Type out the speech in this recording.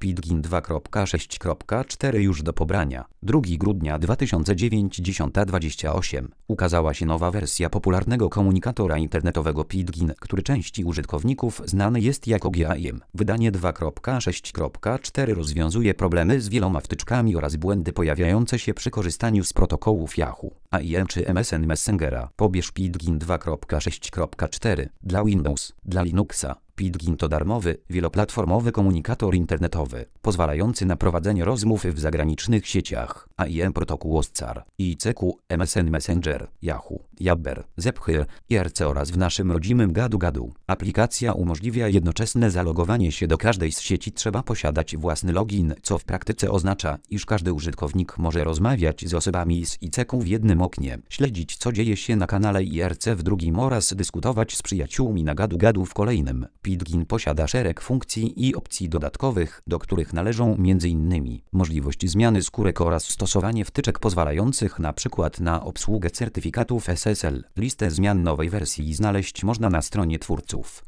Pidgin 2.6.4 już do pobrania. 2 grudnia 2009 10:28 ukazała się nowa wersja popularnego komunikatora internetowego Pidgin, który części użytkowników znany jest jako GAIM. Wydanie 2.6.4 rozwiązuje problemy z wieloma wtyczkami oraz błędy pojawiające się przy korzystaniu z protokołów Yahoo, AIM czy MSN Messengera. Pobierz Pidgin 2.6.4 dla Windows, dla Linuxa. Pidgin to darmowy, wieloplatformowy komunikator internetowy, pozwalający na prowadzenie rozmów w zagranicznych sieciach. AIM protokół OSCAR, ICQ, MSN Messenger, Yahoo, Jabber, Zephyr, IRC oraz w naszym rodzimym gadu-gadu. Aplikacja umożliwia jednoczesne zalogowanie się do każdej z sieci. Trzeba posiadać własny login, co w praktyce oznacza, iż każdy użytkownik może rozmawiać z osobami z ICQ w jednym oknie, śledzić co dzieje się na kanale IRC w drugim oraz dyskutować z przyjaciółmi na gadu-gadu w kolejnym. Pidgin posiada szereg funkcji i opcji dodatkowych, do których należą m.in. możliwość zmiany skórek oraz stosowanie wtyczek pozwalających np. na obsługę certyfikatów SSL. Listę zmian nowej wersji znaleźć można na stronie twórców.